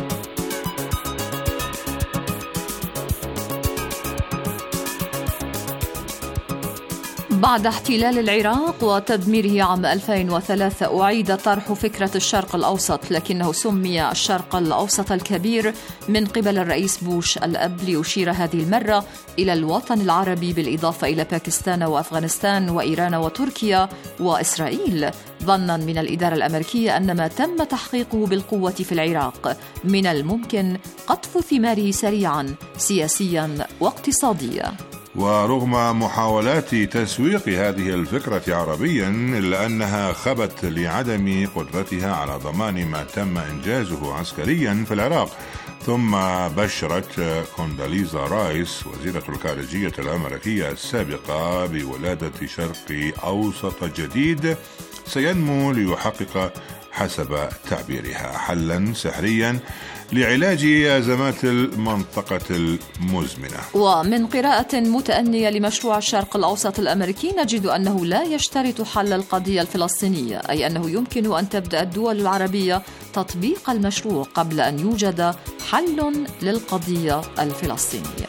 بعد احتلال العراق وتدميره عام ألفين وثلاثة أعيد طرح فكرة الشرق الأوسط، لكنه سمي الشرق الأوسط الكبير من قبل الرئيس بوش الأب ليشير هذه المرة إلى الوطن العربي بالإضافة إلى باكستان وأفغانستان وإيران وتركيا وإسرائيل، ظنا من الإدارة الأمريكية أن ما تم تحقيقه بالقوة في العراق من الممكن قطف ثماره سريعا سياسيا واقتصاديا. ورغم محاولات تسويق هذه الفكرة عربيا، إلا أنها خبت لعدم قدرتها على ضمان ما تم إنجازه عسكريا في العراق. ثم بشرت كونداليزا رايس وزيرة الخارجية الأمريكية السابقة بولادة شرق أوسط جديد سينمو ليحقق حسب تعبيرها حلا سحريا لعلاج أزمات المنطقة المزمنة. ومن قراءة متأنية لمشروع الشرق الأوسط الأمريكي نجد أنه لا يشترط حل القضية الفلسطينية، أي أنه يمكن أن تبدأ الدول العربية تطبيق المشروع قبل أن يوجد حل للقضية الفلسطينية.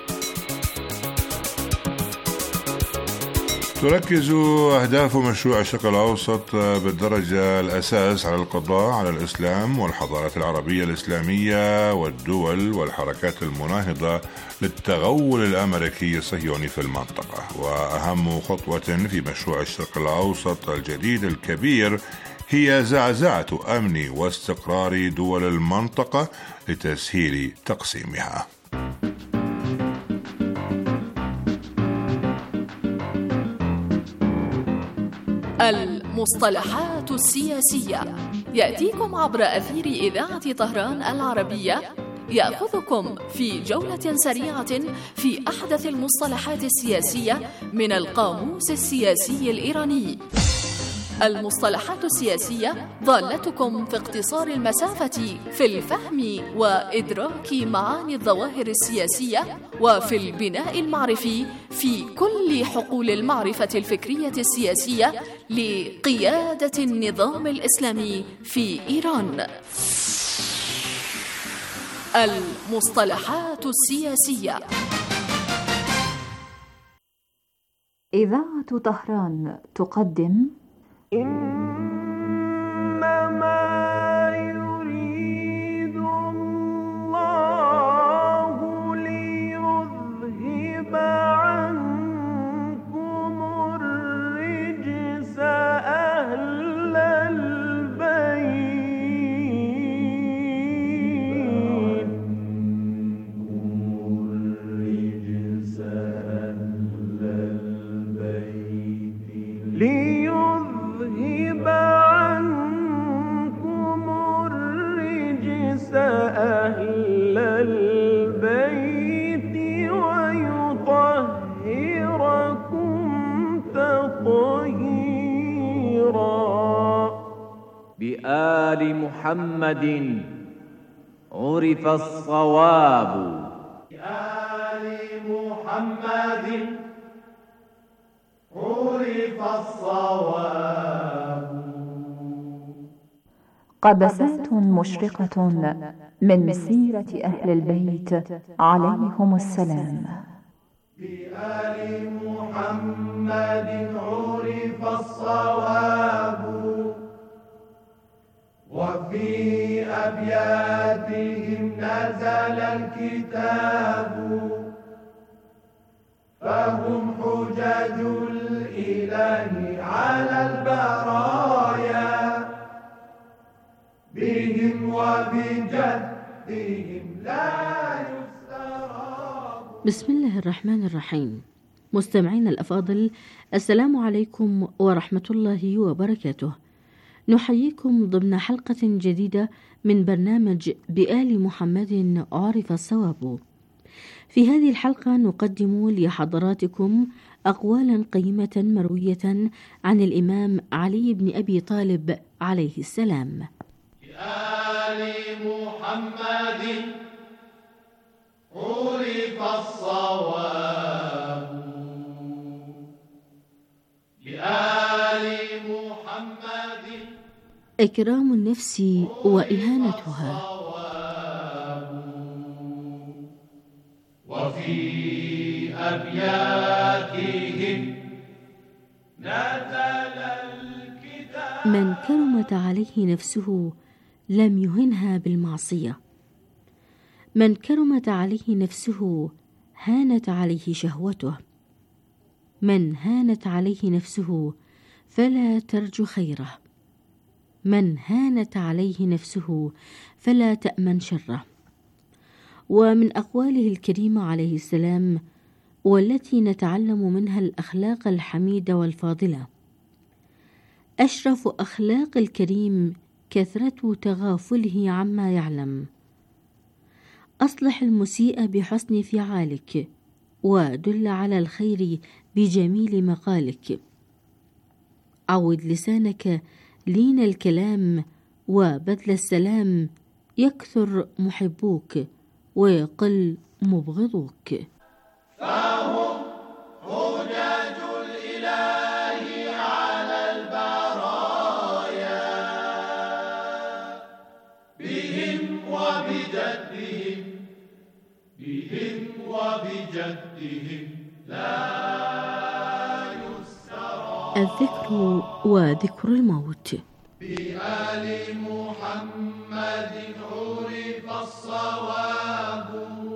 تركز أهداف مشروع الشرق الأوسط بالدرجة الأساس على القضاء على الإسلام والحضارات العربية الإسلامية والدول والحركات المناهضة للتغول الأمريكي الصهيوني في المنطقة. وأهم خطوة في مشروع الشرق الأوسط الجديد الكبير هي زعزعة أمن واستقرار دول المنطقة لتسهيل تقسيمها. المصطلحات السياسية يأتيكم عبر أثير إذاعة طهران العربية، يأخذكم في جولة سريعة في أحدث المصطلحات السياسية من القاموس السياسي الإيراني. المصطلحات السياسية ضالتكم في اقتصار المسافة في الفهم وإدراك معاني الظواهر السياسية وفي البناء المعرفي في كل حقول المعرفة الفكرية السياسية لقيادة النظام الإسلامي في إيران. المصطلحات السياسية. إذاعة طهران تقدم إنما يريد الله ليذهب عنكم الرجس أهل البيت الرجس أهل البيت ليذهب عنكم الرجس أهل البيت ويطهركم تطهيرا. بآل محمد عرف الصواب. بآل محمد عرف الصواب. قبسات مشرقة من سيرة أهل البيت عليهم السلام. بآل محمد عرف الصواب وفي أبياتهم نزل الكتاب فهم حجج الإله على البرايا بهم وبجدهم لا يستراب. بسم الله الرحمن الرحيم. مستمعين الأفاضل، السلام عليكم ورحمة الله وبركاته. نحييكم ضمن حلقة جديدة من برنامج بآل محمد عرف الصواب. في هذه الحلقة نقدم لحضراتكم أقوالا قيمة مروية عن الإمام علي بن أبي طالب عليه السلام. بآل محمد عرف الصواب بآل محمد إكرام النفس وإهانتها. وفي أبياتهم نزل الكتاب. من كرمت عليه نفسه لم يهنها بالمعصية، من كرمت عليه نفسه هانت عليه شهوته، من هانت عليه نفسه فلا ترجو خيره، من هانت عليه نفسه فلا تأمن شره. ومن أقواله الكريمة عليه السلام والتي نتعلم منها الأخلاق الحميدة والفاضلة: أشرف أخلاق الكريم كثرة تغافله عما يعلم. أصلح المسيء بحسن فعالك ودل على الخير بجميل مقالك. عود لسانك لين الكلام وبذل السلام، يكثر محبوك ويقل مبغضوك. فهم حجج الإله على البرايا بهم وبجدهم بهم وبجدهم لا يسرى. الذكر وذكر الموت. بآل محمد عرف الصواب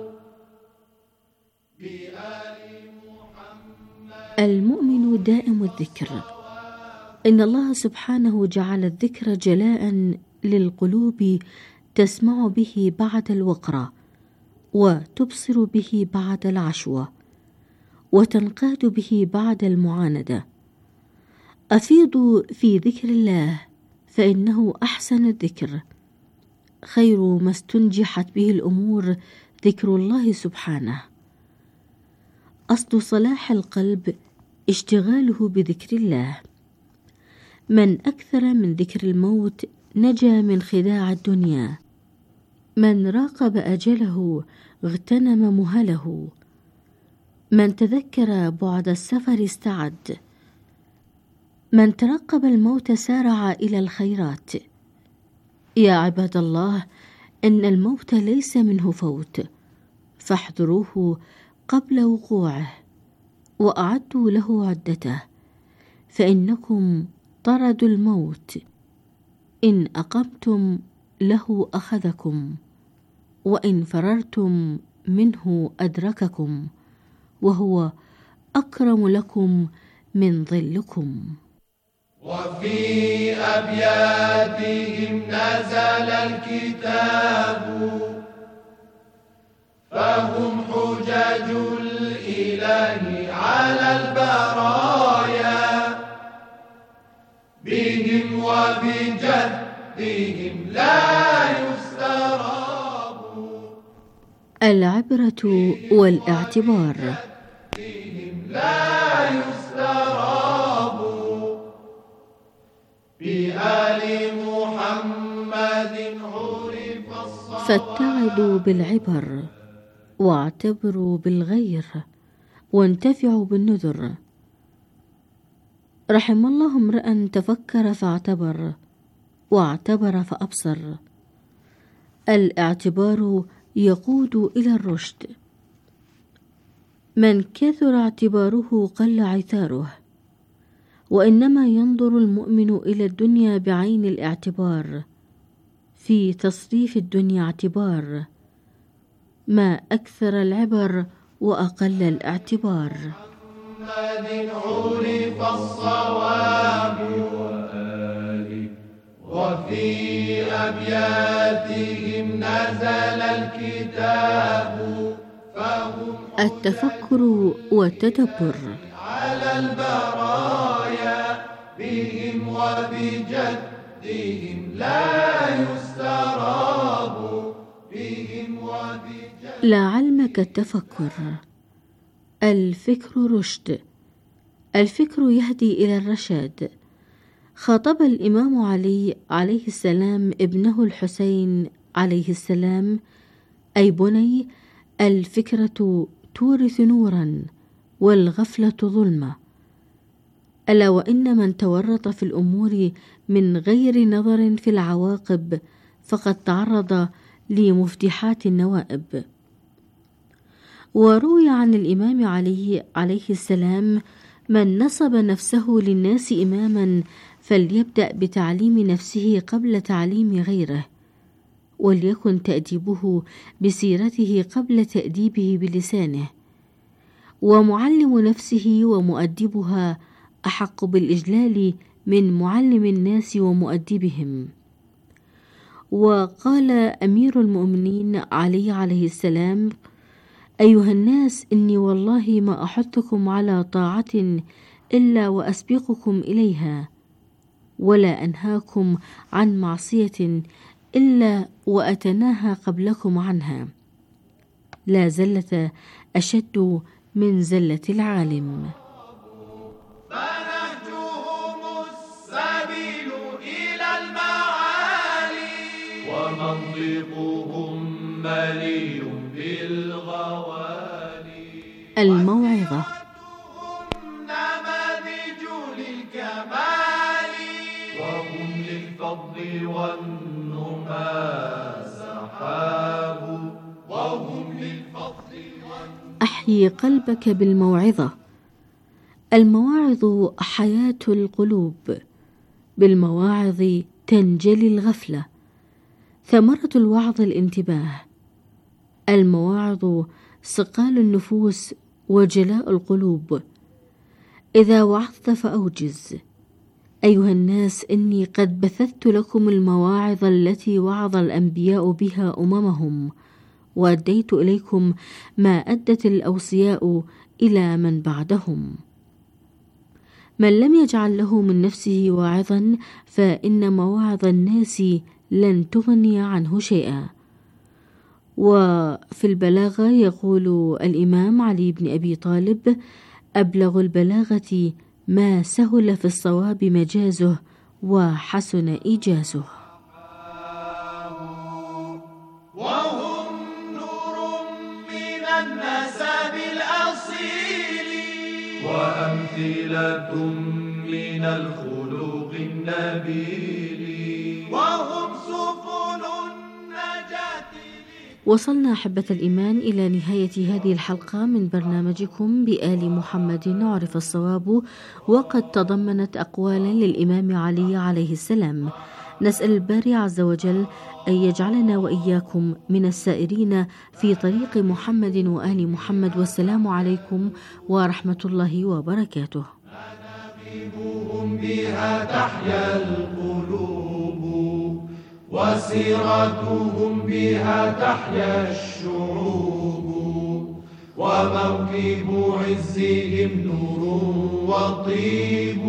بآل محمد. المؤمن دائم الذكر. إن الله سبحانه جعل الذكر جلاء للقلوب تسمع به بعد الوقرة، وتبصر به بعد العشوة، وتنقاد به بعد المعاندة. أفيضوا في ذكر الله فإنه أحسن الذكر. خير ما استنجحت به الأمور ذكر الله سبحانه. أصل صلاح القلب اشتغاله بذكر الله. من أكثر من ذكر الموت نجا من خداع الدنيا. من راقب أجله اغتنم مهله. من تذكر بعد السفر استعد. من ترقب الموت سارع إلى الخيرات. يا عباد الله، إن الموت ليس منه فوت، فاحذروه قبل وقوعه وأعدوا له عدته، فإنكم طردوا الموت، إن أقمتم له أخذكم، وإن فررتم منه أدرككم، وهو أكرم لكم من ظلكم. وفي أبياتهم نزل الكتاب فهم حجج الإله على البرايا بهم وبجدهم لا يستراب. العبرة والاعتبار. لا يستراب بآل محمد عرف الصواب. فاتعظوا بالعبر واعتبروا بالغير وانتفعوا بالنذر. رحم الله امرأ تفكر فاعتبر واعتبر فأبصر. الاعتبار يقود إلى الرشد. من كثر اعتباره قل عثاره، وإنما ينظر المؤمن إلى الدنيا بعين الاعتبار، في تصريف الدنيا اعتبار، ما أكثر العبر وأقل الاعتبار. محمد عرف الصواب وآله، وفي أبياتهم نزل الكتاب، فهم التفكر والتدبر على البرايا، بهم وبجدهم لا يستراب، بهم وبجدهم. لعلمك التفكر. الفكر رشد، الفكر يهدي إلى الرشاد. خاطب الإمام علي عليه السلام ابنه الحسين عليه السلام: أي بني، الفكرة تورث نورا والغفلة ظلمة، ألا وإن من تورط في الأمور من غير نظر في العواقب فقد تعرض لمفتحات النوائب. وروي عن الإمام علي عليه السلام: من نصب نفسه للناس إماما فليبدأ بتعليم نفسه قبل تعليم غيره، وليكن تأديبه بسيرته قبل تأديبه بلسانه، ومعلم نفسه ومؤدبها أحق بالإجلال من معلم الناس ومؤدبهم. وقال أمير المؤمنين علي عليه السلام: أيها الناس، إني والله ما أحثكم على طاعة إلا وأسبقكم إليها، ولا أنهاكم عن معصية إلا وأتناهى قبلكم عنها. لا زلة أشد من زلة العالم. فنهجهم السبيل إلى المعالي، ومنطقهم مليء بالغوالي. الموعظة. نماذج للكمال، وهم للفضل والنهى سحاب، وهم للفضل والنهى. أحيي قلبك بالموعظة. المواعظ حياة القلوب، بالمواعظ تنجلي الغفلة. ثمرة الوعظ الانتباه. المواعظ صقال النفوس وجلاء القلوب. إذا وعظت فأوجز. أيها الناس، إني قد بثثت لكم المواعظ التي وعظ الأنبياء بها أممهم، وأديت إليكم ما أدت الأوصياء إلى من بعدهم. من لم يجعل له من نفسه واعظا فإن مواعظ الناس لن تغني عنه شيئا. وفي البلاغة يقول الإمام علي بن أبي طالب: أبلغ البلاغة ما سهل في الصواب مجازه وحسن إيجازه. وهم نور من النسب الأصيل، وأمثلة من الخلق النبيل، وهم سفن النجاة. وصلنا أحبة الإيمان إلى نهاية هذه الحلقة من برنامجكم بآل محمد عرف الصواب، وقد تضمنت أقوالا للإمام علي عليه السلام. نسأل الباري عز وجل أن يجعلنا وإياكم من السائرين في طريق محمد وآل محمد. والسلام عليكم ورحمة الله وبركاته. مناقبهم بها تحيا القلوب، وسيرتهم بها تحيا الشعوب، وموكب عزهم نور وطيب،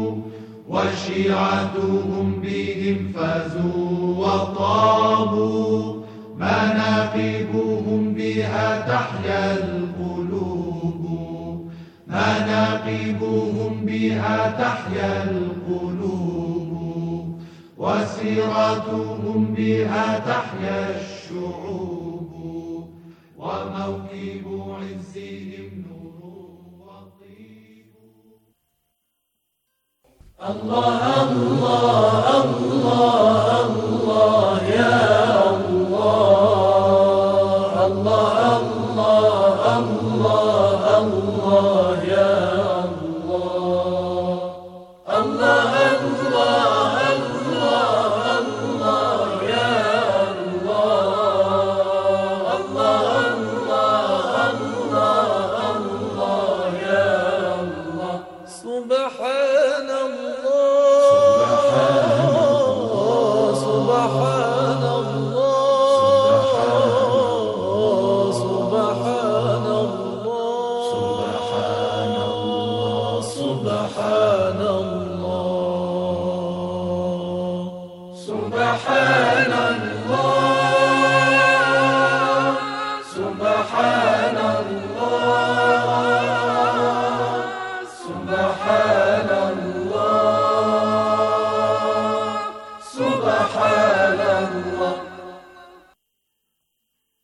وشيعتهم بهم فازوا وطابوا. مناقبهم بها تحيا القلوب، مناقبهم بها تحيا القلوب، وسيرتهم بها تحيا الشعوب، وموكب عزهم نور وطيب. الله الله الله